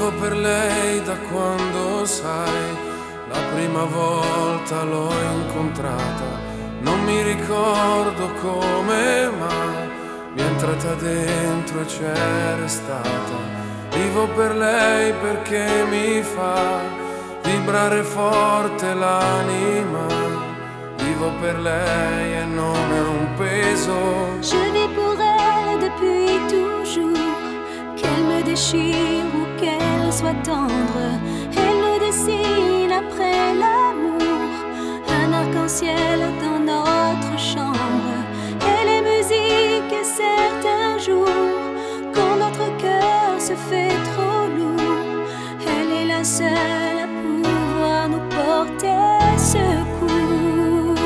Vivo per lei da quando, sai, la prima volta l'ho incontrata. Non mi ricordo come, ma mi è entrata dentro e c'è restata. Vivo per lei perché mi fa vibrare forte l'anima. Vivo per lei e non è un peso. Je vis pour elle depuis toujours. Qu'elle me déchire ou qu'elle soit tendre, elle me dessine après l'amour un arc-en-ciel dans notre chambre. Elle est musique et certains jours, quand notre cœur se fait trop lourd, elle est la seule à pouvoir nous porter secours.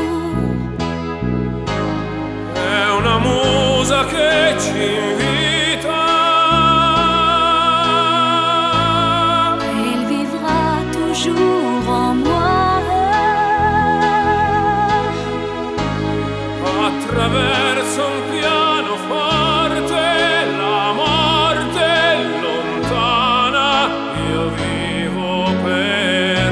È una musa che ci invita. Elle vivra toujours en moi. Attraverso un pianoforte la morte è lontana. Io vivo per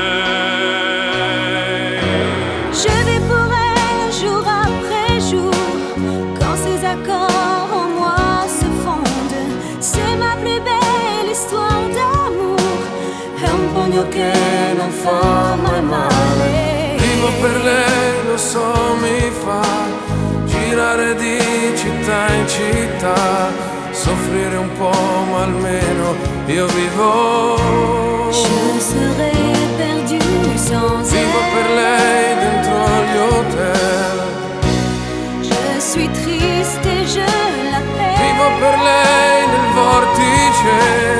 lei. Je vis pour elle jour après jour, quand ses accords en moi se fondent. C'est ma plus belle histoire d'amour, è un pugno che non fa mai male. Vivo per lei, lo so, mi fa girare di città in città, soffrire un po', ma almeno io vivo. Je serais perdu sans Vivo per elle. lei dentro agli hotel. Je suis triste et je l'appelle. Vivo per lei nel vortice.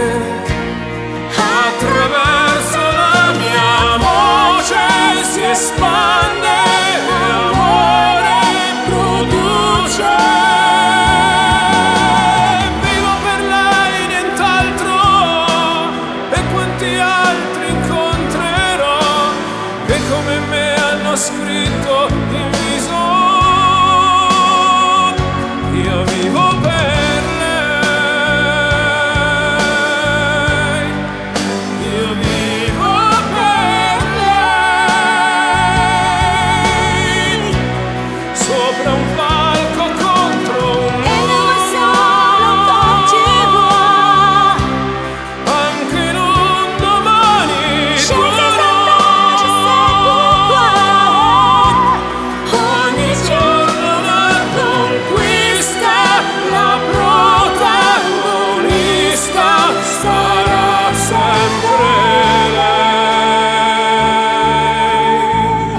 Attraverso la mia voce si espande amore produce. Vivo per lei, nient'altro. E quanti altri incontrerò che come me hanno scritto in viso. Io vivo per lei. Io vivo per lei. Sopra un palco contro un Elle me muro. ressemble quand tu vois. Anche in un domani Je sais tuo. pourquoi. Ogni giorno una conquista, la protagonista sarà sempre lei.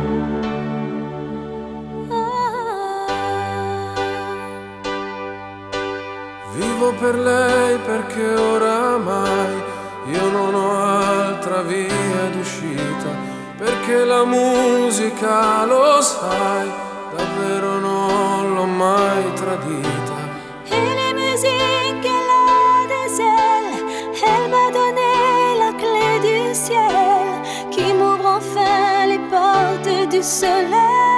Vivo per lei perché oramai io non ho altra via d'uscita, perché la musica, lo sai, davvero non l'ho mai tradita. Et les musiques, elle a des ailes. Elle m'a donné la clé du ciel qui m'ouvre enfin les portes du soleil.